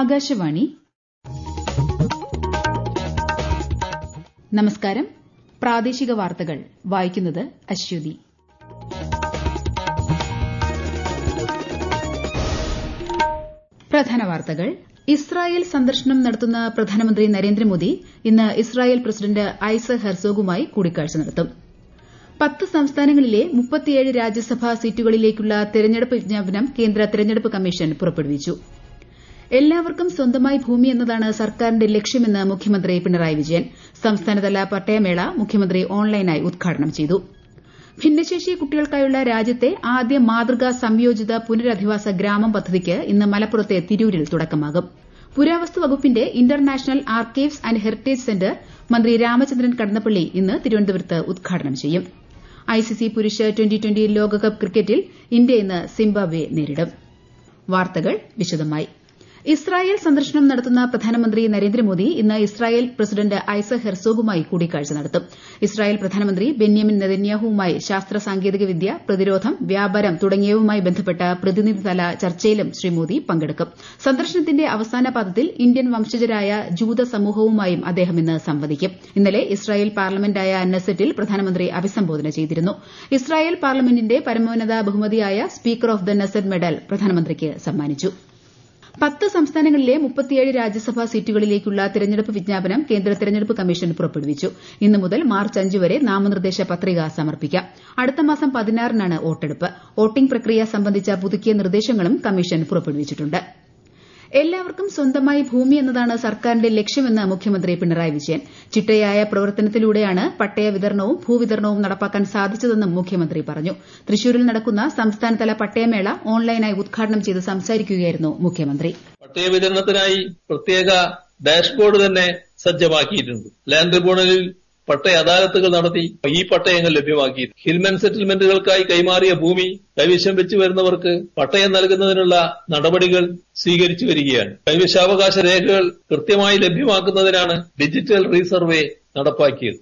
ആകാശവാണി. നമസ്കാരം. പ്രാദേശിക വാർത്തകൾ വായിക്കുന്നത് അശ്വതി. പ്രധാന വാർത്തകൾ. ഇസ്രായേൽ സന്ദർശനം നടത്തുന്ന പ്രധാനമന്ത്രി നരേന്ദ്രമോദി ഇന്ന് ഇസ്രായേൽ പ്രസിഡന്റ് ഐസക് ഹെർസോഗുമായി കൂടിക്കാഴ്ച നടത്തും. 10 സംസ്ഥാനങ്ങളിലെ 37 രാജ്യസഭാ സീറ്റുകളിലേക്കുള്ള തെരഞ്ഞെടുപ്പ് വിജ്ഞാപനം കേന്ദ്ര തെരഞ്ഞെടുപ്പ് കമ്മീഷൻ പുറപ്പെടുവിച്ചു. എല്ലാവർക്കും സ്വന്തമായി ഭൂമി എന്നതാണ് സർക്കാരിന്റെ ലക്ഷ്യമെന്ന് മുഖ്യമന്ത്രി പിണറായി വിജയൻ. സംസ്ഥാനതല പട്ടയമേള മുഖ്യമന്ത്രി ഓൺലൈനായി ഉദ്ഘാടനം ചെയ്തു. ഭിന്നശേഷി കുട്ടികൾക്കായുള്ള രാജ്യത്തെ ആദ്യ മാതൃകാ സംയോജിത പുനരധിവാസ ഗ്രാമം പദ്ധതിക്ക് ഇന്ന് മലപ്പുറത്തെ തിരൂരിൽ തുടക്കമാകും. പുരാവസ്തു വകുപ്പിന്റെ international archives and heritage centre മന്ത്രി രാമചന്ദ്രൻ കടന്നപ്പള്ളി ഇന്ന് തിരുവനന്തപുരത്ത് ഉദ്ഘാടനം ചെയ്യും. ഐസിസി പുരുഷ ട്വന്റി ലോകകപ്പ് ക്രിക്കറ്റിൽ ഇന്ത്യ ഇന്ന് സിംബാബ്വെ നേരിടും. വാർത്തകൾ വിശദമായി. ഇസ്രായേൽ സന്ദർശനം നടത്തുന്ന പ്രധാനമന്ത്രി നരേന്ദ്രമോദി ഇന്ന് ഇസ്രായേൽ പ്രസിഡന്റ് ഐസക് ഹെർസോഗുമായി കൂടിക്കാഴ്ച നടത്തും. ഇസ്രായേൽ പ്രധാനമന്ത്രി ബെന്യാമിൻ നെതന്യാഹുവുമായി ശാസ്ത്ര സാങ്കേതിക വിദ്യ, പ്രതിരോധം, വ്യാപാരം തുടങ്ങിയവയുമായി ബന്ധപ്പെട്ട പ്രതിനിധിതല ചർച്ചയിലും ശ്രീ മോദി പങ്കെടുക്കും. സന്ദർശനത്തിന്റെ അവസാന പാദത്തിൽ ഇന്ത്യൻ വംശജരായ ജൂത സമൂഹവുമായും അദ്ദേഹം ഇന്ന് സംവദിക്കും. ഇന്നലെ ഇസ്രായേൽ പാർലമെന്റായ നെസറ്റിൽ പ്രധാനമന്ത്രി അഭിസംബോധന ചെയ്തിരുന്നു. ഇസ്രായേൽ പാർലമെന്റിന്റെ പരമോന്നത ബഹുമതിയായ speaker of the Knesset medal പ്രധാനമന്ത്രിക്ക് സമ്മാനിച്ചു. 10 സംസ്ഥാനങ്ങളിലെ 37 രാജ്യസഭാ സീറ്റുകളിലേക്കുള്ള തെരഞ്ഞെടുപ്പ് വിജ്ഞാപനം കേന്ദ്ര തെരഞ്ഞെടുപ്പ് കമ്മീഷൻ പുറപ്പെടുവിച്ചു. ഇന്ന് മുതൽ മാർച്ച് 5 വരെ നാമനിർദ്ദേശ പത്രിക സമർപ്പിക്കാം. അടുത്ത മാസം 16-നാണ് വോട്ടെടുപ്പ്. വോട്ടിംഗ് പ്രക്രിയ സംബന്ധിച്ച പുതുക്കിയ നിർദ്ദേശങ്ങളും കമ്മീഷൻ പുറപ്പെടുവിച്ചിട്ടുണ്ട്. എല്ലാവർക്കും സ്വന്തമായി ഭൂമി എന്നതാണ് സർക്കാരിന്റെ ലക്ഷ്യമെന്ന് മുഖ്യമന്ത്രി പിണറായി വിജയൻ. ചിട്ടയായ പ്രവർത്തനത്തിലൂടെയാണ് പട്ടയ വിതരണവും ഭൂവിതരണവും നടപ്പാക്കാൻ സാധിച്ചതെന്നും മുഖ്യമന്ത്രി പറഞ്ഞു. തൃശൂരിൽ നടക്കുന്ന സംസ്ഥാനതല പട്ടയമേള ഓൺലൈനായി ഉദ്ഘാടനം ചെയ്ത് സംസാരിക്കുകയായിരുന്നു മുഖ്യമന്ത്രി. പട്ടയ വിതരണത്തിനായി പ്രത്യേക ഡാഷ്ബോർഡ് തന്നെ സജ്ജമാക്കിയിട്ടുണ്ട്. ലാൻഡ് ട്രിബ്യൂണലിൽ പട്ടയ അദാലത്തുകൾ നടത്തി ഈ പട്ടയങ്ങൾ ലഭ്യമാക്കി. ഹിൽമൻ സെറ്റിൽമെന്റുകൾക്കായി കൈമാറിയ ഭൂമി കൈവശം വെച്ചു വരുന്നവർക്ക് പട്ടയം നൽകുന്നതിനുള്ള നടപടികൾ സ്വീകരിച്ചു വരികയാണ്. കൈവശാവകാശ രേഖകൾ കൃത്യമായി ലഭ്യമാക്കുന്നതിനാണ് ഡിജിറ്റൽ റീസർവേ നടപ്പാക്കിയത്.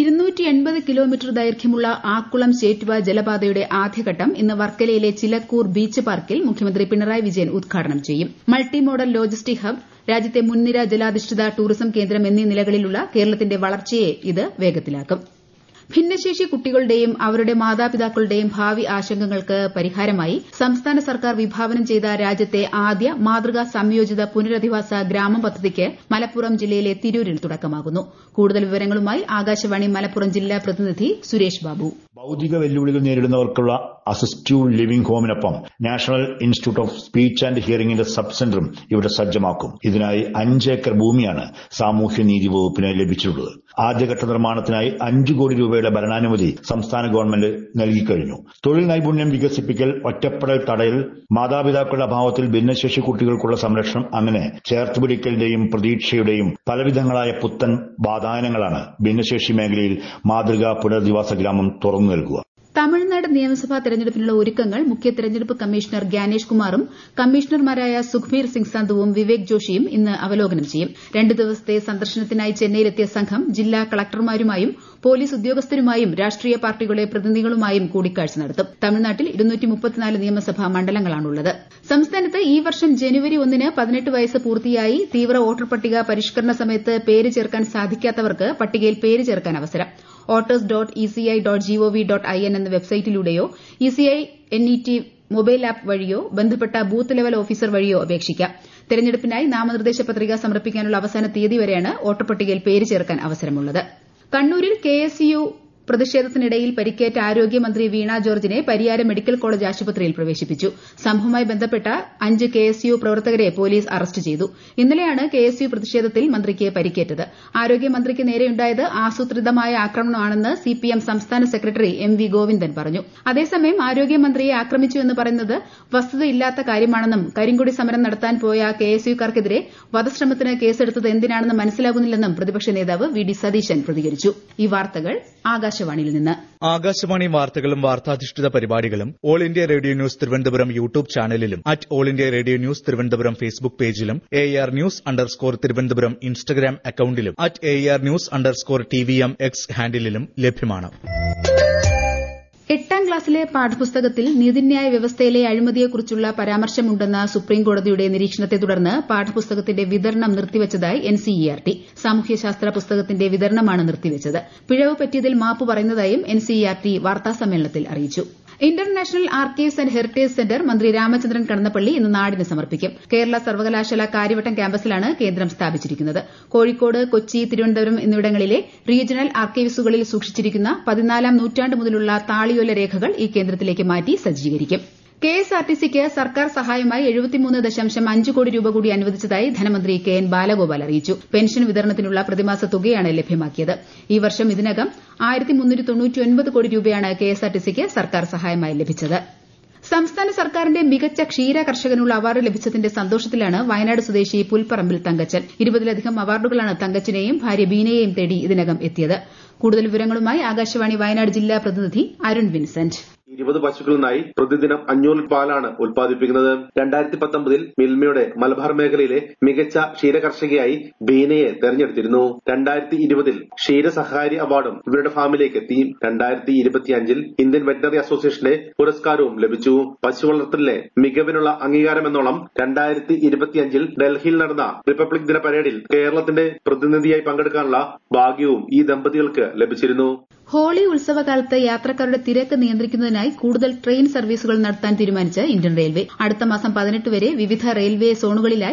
280 കിലോമീറ്റർ ദൈർഘ്യമുള്ള ആക്കുളം ചേറ്റുവ ജലപാതയുടെ ആദ്യഘട്ടം ഇന്ന് വർക്കലയിലെ ചിലക്കൂർ ബീച്ച് പാർക്കിൽ മുഖ്യമന്ത്രി പിണറായി വിജയൻ ഉദ്ഘാടനം ചെയ്യും. മൾട്ടി മോഡൽ ലോജിസ്റ്റിക് ഹബ്, രാജ്യത്തെ മുൻനിര ജലാധിഷ്ഠിത ടൂറിസം കേന്ദ്രം എന്നീ നിലകളിലുള്ള കേരളത്തിന്റെ വളർച്ചയെ ഇത് വേഗത്തിലാക്കും. ഭിന്നശേഷി കുട്ടികളുടെയും അവരുടെ മാതാപിതാക്കളുടെയും ഭാവി ആശങ്കകൾക്ക് പരിഹാരമായി സംസ്ഥാന സർക്കാർ വിഭാവനം ചെയ്ത രാജ്യത്തെ ആദ്യ മാതൃകാ സംയോജിത പുനരധിവാസ ഗ്രാമം പദ്ധതിക്ക് മലപ്പുറം ജില്ലയിലെ തിരൂരിൽ തുടക്കമാകുന്നു. കൂടുതൽ വിവരങ്ങളുമായി ആകാശവാണി മലപ്പുറം ജില്ലാ പ്രതിനിധി സുരേഷ് ബാബു. ഭൌതിക വെല്ലുവിളികൾ നേരിടുന്നവർക്കുള്ള അസിസ്റ്റീവ് ലിവിംഗ് ഹോമിനൊപ്പം national institute of speech and ഹിയറിംഗിന്റെ സബ് സെന്ററും ഇവിടെ സജ്ജമാക്കും. ഇതിനായി 5 ഏക്കർ ഭൂമിയാണ് സാമൂഹ്യനീതി വകുപ്പിന് ലഭിച്ചിട്ടുള്ളത്. ആദ്യഘട്ട നിർമ്മാണത്തിനായി 5 കോടി രൂപയുടെ ഭരണാനുമതി സംസ്ഥാന ഗവൺമെന്റ് നൽകിക്കഴിഞ്ഞു. തൊഴിൽ നൈപുണ്യം വികസിപ്പിക്കൽ, ഒറ്റപ്പെടൽ തടയൽ, മാതാപിതാക്കളുടെ അഭാവത്തിൽ ഭിന്നശേഷി കുട്ടികൾക്കുള്ള സംരക്ഷണം, അങ്ങനെ ചേർത്തുപിടിക്കലിന്റെയും പ്രതീക്ഷയുടെയും പലവിധങ്ങളായ പുത്തൻ വാതായനങ്ങളാണ് ഭിന്നശേഷി മേഖലയിൽ മാതൃകാ പുനരധിവാസ ഗ്രാമം തുറന്നു നൽകുക. തമിഴ്നാട് നിയമസഭാ തെരഞ്ഞെടുപ്പിനുള്ള ഒരുക്കങ്ങൾ മുഖ്യ തെരഞ്ഞെടുപ്പ് കമ്മീഷണർ ഗ്യാനേഷ് കുമാറും കമ്മീഷണർമാരായ സുഖ്ബീർ സിംഗ് സന്ധുവും വിവേക് ജോഷിയും ഇന്ന് അവലോകനം ചെയ്യും. 2 ദിവസത്തെ സന്ദർശനത്തിനായി ചെന്നൈയിലെത്തിയ സംഘം ജില്ലാ കളക്ടർമാരുമായും പോലീസ് ഉദ്യോഗസ്ഥരുമായും രാഷ്ട്രീയ പാർട്ടികളുടെ പ്രതിനിധികളുമായും കൂടിക്കാഴ്ച നടത്തും. തമിഴ്നാട്ടിൽ 234 നിയമസഭാ മണ്ഡലങ്ങളാണുള്ളത്. സംസ്ഥാനത്ത് ഈ വർഷം ജനുവരി 1-ന് 18 വയസ്സ് പൂർത്തിയായി തീവ്ര വോട്ടർ പട്ടിക പരിഷ്കരണ സമയത്ത് പേര് ചേർക്കാൻ സാധിക്കാത്തവർക്ക് പട്ടികയിൽ പേര് ചേർക്കാൻ അവസരം. voters.eci.gov.in എന്ന വെബ്സൈറ്റിലൂടെയോ ECI NET മൊബൈൽ ആപ്പ് വഴിയോ ബന്ധപ്പെട്ട ബൂത്ത് ലെവൽ ഓഫീസർ വഴിയോ അപേക്ഷിക്കാം. തെരഞ്ഞെടുപ്പിനായി നാമനിർദ്ദേശ പത്രിക സമർപ്പിക്കാനുള്ള അവസാന തീയതി വരെയാണ് വോട്ടർ പട്ടികയിൽ പേര് ചേർക്കാൻ അവസരമുള്ളത്. കണ്ണൂരിൽ KSU പ്രതിഷേധത്തിനിടയിൽ പരിക്കേറ്റ ആരോഗ്യമന്ത്രി വീണ ജോർജിനെ പരിയാരം മെഡിക്കൽ കോളേജ് ആശുപത്രിയിൽ പ്രവേശിപ്പിച്ചു. സംഭവവുമായി ബന്ധപ്പെട്ട 5 KSU പ്രവർത്തകരെ പോലീസ് അറസ്റ്റ് ചെയ്തു. ഇന്നലെയാണ് KSU പ്രതിഷേധത്തിൽ മന്ത്രിക്ക് പരിക്കേറ്റത്. ആരോഗ്യമന്ത്രിക്ക് നേരെയുണ്ടായത് ആസൂത്രിതമായ ആക്രമണമാണെന്ന് CPM സംസ്ഥാന സെക്രട്ടറി MV ഗോവിന്ദൻ പറഞ്ഞു. അതേസമയം ആരോഗ്യമന്ത്രിയെ ആക്രമിച്ചുവെന്ന് പറയുന്നത് വസ്തുതയില്ലാത്ത കാര്യമാണെന്നും കരിങ്കൊടി സമരം നടത്താൻ പോയ KSUക്കാർക്കെതിരെ വധശ്രമത്തിന് കേസെടുത്തത് എന്തിനാണെന്ന് മനസ്സിലാകുന്നില്ലെന്നും പ്രതിപക്ഷ നേതാവ് VD സതീശൻ പ്രതികരിച്ചു. ഈ വാർത്തകൾ ആകാശവാണിയിൽ നിന്ന്. ആകാശവാണി വാർത്തകളും വാർത്താധിഷ്ഠിത പരിപാടികളും all India radio news Thiruvananthapuram YouTube ചാനലിലും all India radio news Thiruvananthapuram Facebook പേജിലും AR News_ തിരുവനന്തപുരം ഇൻസ്റ്റഗ്രാം അക്കൌണ്ടിലും AR News_TVM X ഹാൻഡിലും ലഭ്യമാണ്. 8ാം ക്ലാസ്സിലെ പാഠപുസ്തകത്തിൽ നീതിന്യായ വ്യവസ്ഥയിലെ അഴിമതിയെക്കുറിച്ചുള്ള പരാമർശമുണ്ടെന്ന സുപ്രീംകോടതിയുടെ നിരീക്ഷണത്തെ തുടർന്ന് പാഠപുസ്തകത്തിന്റെ വിതരണം നിർത്തിവച്ചതായി എൻസിഇആർടി. സാമൂഹ്യശാസ്ത്ര പുസ്തകത്തിന്റെ വിതരണമാണ് നിർത്തിവച്ചത്. പിഴവ് പറ്റിയതിൽ മാപ്പ് പറയുന്നതായും എൻസിഇആർടി വാർത്താസമ്മേളനത്തിൽ അറിയിച്ചു. International archives and heritage centre മന്ത്രി രാമചന്ദ്രൻ കടന്നപ്പള്ളി ഇന്ന് നാടിന് സമർപ്പിക്കും. കേരള സർവകലാശാല കാര്യവട്ടം ക്യാമ്പസിലാണ് കേന്ദ്രം സ്ഥാപിച്ചിരിക്കുന്നത്. കോഴിക്കോട്, കൊച്ചി, തിരുവനന്തപുരം എന്നിവിടങ്ങളിലെ റീജിയണൽ ആർക്കൈവ്സുകളിൽ സൂക്ഷിച്ചിരിക്കുന്ന 14ാം നൂറ്റാണ്ട് മുതലുള്ള താളിയോല രേഖകൾ ഈ കേന്ദ്രത്തിലേക്ക് മാറ്റി സജ്ജീകരിക്കും. കെഎസ്ആർടിസിക്ക് സർക്കാർ സഹായമായി 73.5 കോടി രൂപ കൂടി അനുവദിച്ചതായി ധനമന്ത്രി കെ.എൻ. ബാലഗോപാൽ അറിയിച്ചു. പെൻഷൻ വിതരണത്തിനുള്ള പ്രതിമാസ തുകയാണ് ലഭ്യമാക്കിയത്. ഈ വർഷം ഇതിനകം 1399 കോടി രൂപയാണ് കെഎസ്ആർടിസിക്ക് സർക്കാർ സഹായമായി ലഭിച്ചത്. സംസ്ഥാന സർക്കാരിന്റെ മികച്ച ക്ഷീര കർഷകനുള്ള അവാർഡ് ലഭിച്ചതിന്റെ സന്തോഷത്തിലാണ് വയനാട് സ്വദേശി പുൽപ്പറമ്പിൽ തങ്കച്ചൻ. 20ലധികം അവാർഡുകളാണ് തങ്കച്ചനെയും ഭാര്യ ബീനയെയും തേടി ഇതിനകം എത്തിയത്. കൂടുതൽ വിവരങ്ങളുമായി ആകാശവാണി വയനാട് ജില്ലാ പ്രതിനിധി അരുൺ വിൻസെന്റ്. 20 പശുക്കളിനായി പ്രതിദിനം 500 പാലാണ് ഉൽപ്പാദിപ്പിക്കുന്നത്. 2019 മിൽമയുടെ മലബാർ മേഖലയിലെ മികച്ച ക്ഷീരകർഷകയായി ബീനയെ തെരഞ്ഞെടുത്തിരുന്നു. 2020 ക്ഷീരസഹാരി അവാർഡും ഇവരുടെ ഫാമിലേക്ക് എത്തി. 2025 ഇന്ത്യൻ വെറ്ററിനറി അസോസിയേഷന്റെ പുരസ്കാരവും ലഭിച്ചു. പശു വളർത്തലിലെ മികവിനുള്ള അംഗീകാരമെന്നോണം 2025 ഡൽഹിയിൽ നടന്ന റിപ്പബ്ലിക് ദിന പരേഡിൽ കേരളത്തിന്റെ പ്രതിനിധിയായി പങ്കെടുക്കാനുള്ള ഭാഗ്യവും ഈ ദമ്പതികൾക്ക് ലഭിച്ചിരുന്നു. ഹോളി ഉത്സവകാലത്ത് യാത്രക്കാരുടെ തിരക്ക് നിയന്ത്രിക്കുന്നതിനായി കൂടുതൽ ട്രെയിൻ സർവീസുകൾ നടത്താൻ തീരുമാനിച്ച് ഇന്ത്യൻ റെയിൽവേ. അടുത്ത മാസം 18 വരെ വിവിധ റെയിൽവേ സോണുകളിലായി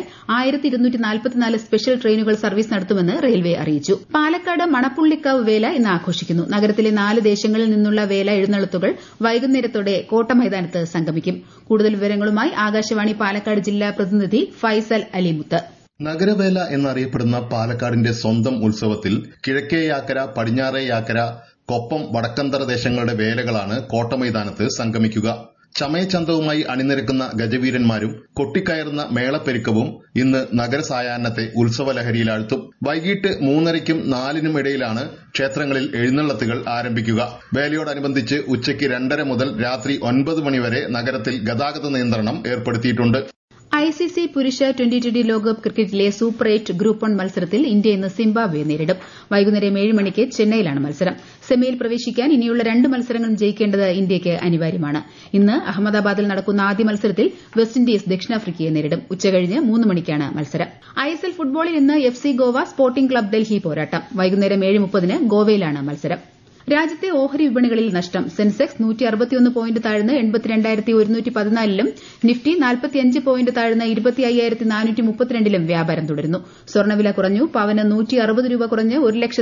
1244 സ്പെഷ്യൽ ട്രെയിനുകൾ സർവീസ് നടത്തുമെന്ന് റെയിൽവേ അറിയിച്ചു. പാലക്കാട് മണപ്പുള്ളിക്കാവ് വേല ഇന്ന് ആഘോഷിക്കുന്നു. നഗരത്തിലെ 4 ദേശങ്ങളിൽ നിന്നുള്ള വേല എഴുന്നള്ളത്തുകൾ വൈകുന്നേരത്തോടെ കോട്ടമൈതാനത്ത് സംഗമിക്കും. കൂടുതൽ വിവരങ്ങളുമായി ആകാശവാണി പാലക്കാട് ജില്ലാ പ്രതിനിധി ഫൈസൽ അലിമുത്ത്. നഗരവേല എന്നറിയപ്പെടുന്ന പാലക്കാടിന്റെ സ്വന്തം ഉത്സവത്തിൽ കിഴക്കേയാക്കര, പടിഞ്ഞാറേയാക്കര, കൊപ്പം, വടക്കന്തറ ദേശങ്ങളുടെ വേലകളാണ് കോട്ടമൈതാനത്ത് സംഗമിക്കുക. ചമയചന്തവുമായി അണിനിരക്കുന്ന ഗജവീരന്മാരും കൊട്ടിക്കയറുന്ന മേളപ്പെരുക്കവും ഇന്ന് നഗരസായാഹ്നത്തെ ഉത്സവലഹരിയിലാഴ്ത്തും. വൈകിട്ട് 3:30നും 4:00നും ഇടയിലാണ് ക്ഷേത്രങ്ങളിൽ എഴുന്നള്ളത്തുകൾ ആരംഭിക്കുക. വേലയോടനുബന്ധിച്ച് ഉച്ചയ്ക്ക് 2:30 മുതൽ രാത്രി 9 മണിവരെ നഗരത്തിൽ ഗതാഗത നിയന്ത്രണം ഏർപ്പെടുത്തിയിട്ടുണ്ട്. ഐസിസി പുരുഷ 2020 ലോകകപ്പ് ക്രിക്കറ്റിലെ സൂപ്പർ 8 ഗ്രൂപ്പ് 1 മത്സരത്തിൽ ഇന്ത്യ ഇന്ന് സിംബാബ്വെയെ നേരിടും. വൈകുന്നേരം 7 മണിക്ക് ചെന്നൈയിലാണ് മത്സരം. സെമിയിൽ പ്രവേശിക്കാൻ ഇനിയുള്ള 2 മത്സരങ്ങളും ജയിക്കേണ്ടത് ഇന്ത്യയ്ക്ക് അനിവാര്യമാണ്. ഇന്ന് അഹമ്മദാബാദിൽ നടക്കുന്ന ആദ്യ മത്സരത്തിൽ വെസ്റ്റ് ഇൻഡീസ് ദക്ഷിണാഫ്രിക്കയെ നേരിടും. ഉച്ചകഴിഞ്ഞ് 3 മണിക്കാണ് മത്സരം. ഐഎസ്എൽ ഫുട്ബോളിൽ ഇന്ന് FC Goa sporting club Delhi പോരാട്ടം. വൈകുന്നേരം 7:30 ഗോവയിലാണ് മത്സരം. രാജ്യത്തെ ഓഹരി വിപണികളിൽ നഷ്ടം. സെൻസെക്സ് 161 പോയിന്റ് താഴ്ന്ന് 82,114ലും നിഫ്റ്റി 45 പോയിന്റ് താഴ്ന്ന് 25,432ലും വ്യാപാരം തുടരുന്നു. സ്വർണ്ണവില കുറഞ്ഞു. പവന് 160 രൂപ കുറഞ്ഞ്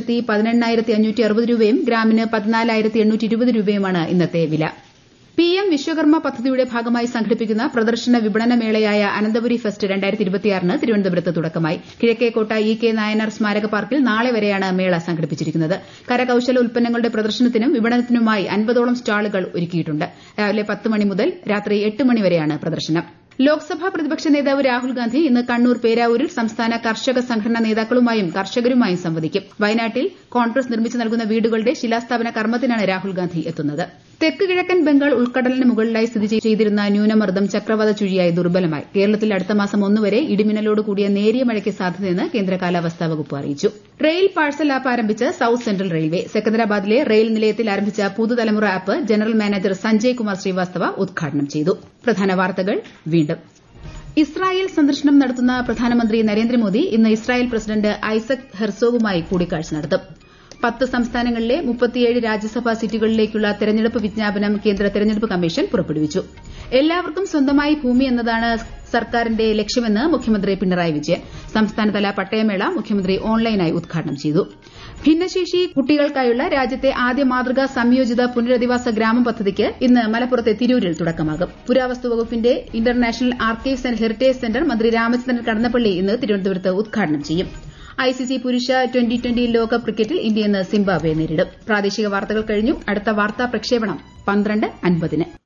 1,18,560 രൂപയും ഗ്രാമിന് 14,820 രൂപയുമാണ് ഇന്നത്തെ വില. പിഎം വിശ്വകർമ്മ പദ്ധതിയുടെ ഭാഗമായി സംഘടിപ്പിക്കുന്ന പ്രദർശന വിപണന മേളയായ അനന്തപുരി ഫെസ്റ്റ് 2026 തിരുവനന്തപുരത്ത് തുടക്കമായി. കിഴക്കേക്കോട്ട ഇ.കെ. നായനാർ സ്മാരക പാർക്കിൽ നാളെ വരെയാണ് മേള സംഘടിപ്പിച്ചിരിക്കുന്നത്. കരകൌശല ഉൽപ്പന്നങ്ങളുടെ പ്രദർശനത്തിനും വിപണനത്തിനുമായി 50ഓളം സ്റ്റാളുകൾ ഒരുക്കിയിട്ടുണ്ട്. രാവിലെ 10 മണി മുതൽ രാത്രി 8 മണി വരെയാണ് പ്രദർശനം. ലോക്സഭാ പ്രതിപക്ഷ നേതാവ് രാഹുൽ ഗാന്ധി ഇന്ന് കണ്ണൂർ പേരാവൂരിൽ സംസ്ഥാന കർഷക സംഘടനാ നേതാക്കളുമായും കർഷകരുമായും സംവദിക്കും. വയനാട്ടിൽ കോൺഗ്രസ് നിർമ്മിച്ചു നൽകുന്ന വീടുകളുടെ ശിലാസ്ഥാപന കർമ്മത്തിനാണ് രാഹുൽ ഗാന്ധി എത്തുന്നത്. തെക്ക് കിഴക്കൻ ബംഗാൾ ഉൾക്കടലിന് മുകളിലായി സ്ഥിതി ചെയ്തിരുന്ന ന്യൂനമർദ്ദം ചക്രവാത ചുഴിയായി ദുർബലമായി. കേരളത്തിൽ അടുത്ത മാസം 1 വരെ ഇടിമിന്നലോട് കൂടിയ നേരിയ മഴയ്ക്ക് സാധ്യതയെന്ന് കേന്ദ്ര കാലാവസ്ഥാ വകുപ്പ് അറിയിച്ചു. റെയിൽ പാഴ്സൽ ആപ്പ് ആരംഭിച്ച് സൌത്ത് സെൻട്രൽ റെയിൽവേ. സെക്കന്ദരാബാദിലെ റെയിൽ നിലയത്തിൽ ആരംഭിച്ച പുതുതലമുറ app general manager Sanjay Kumar Srivastava ഉദ്ഘാടനം ചെയ്തു. പ്രധാന വാർത്തകൾ വീണ്ടും. ഇസ്രായേൽ സന്ദർശനം നടത്തുന്ന പ്രധാനമന്ത്രി നരേന്ദ്രമോദി ഇന്ന് ഇസ്രായേൽ പ്രസിഡന്റ് ഐസക് ഹെർസോഗുമായി കൂടിക്കാഴ്ച നടത്തും. 10 സംസ്ഥാനങ്ങളിലെ 37 രാജ്യസഭാ സീറ്റുകളിലേക്കുള്ള തെരഞ്ഞെടുപ്പ് വിജ്ഞാപനം കേന്ദ്ര തെരഞ്ഞെടുപ്പ് കമ്മീഷൻ പുറപ്പെടുവിച്ചു. എല്ലാവർക്കും സ്വന്തമായി ഭൂമി എന്നതാണ് സർക്കാരിന്റെ ലക്ഷ്യമെന്ന് മുഖ്യമന്ത്രി പിണറായി വിജയൻ. സംസ്ഥാനതല പട്ടയമേള മുഖ്യമന്ത്രി ഓൺലൈനായി ഉദ്ഘാടനം ചെയ്തു. ഭിന്നശേഷി കുട്ടികൾക്കായുള്ള രാജ്യത്തെ ആദ്യ മാതൃകാ സംയോജിത പുനരധിവാസ ഗ്രാമം പദ്ധതിക്ക് ഇന്ന് മലപ്പുറത്തെ തിരൂരിൽ തുടക്കമാകും. പുരാവസ്തു വകുപ്പിന്റെ international archives and heritage centre മന്ത്രി രാമചന്ദ്രൻ കടന്നപ്പള്ളി ഇന്ന് തിരുവനന്തപുരത്ത് ഉദ്ഘാടനം ചെയ്യും. ഐസിസി പുരുഷ 2020 ലോകകപ്പ് ക്രിക്കറ്റിൽ ഇന്ത്യ ഇന്ന് സിംബാബ്വെയെ നേരിടും. പ്രാദേശിക വാർത്തകൾ കഴിഞ്ഞു. അടുത്ത വാർത്താ പ്രക്ഷേപണം 12:50.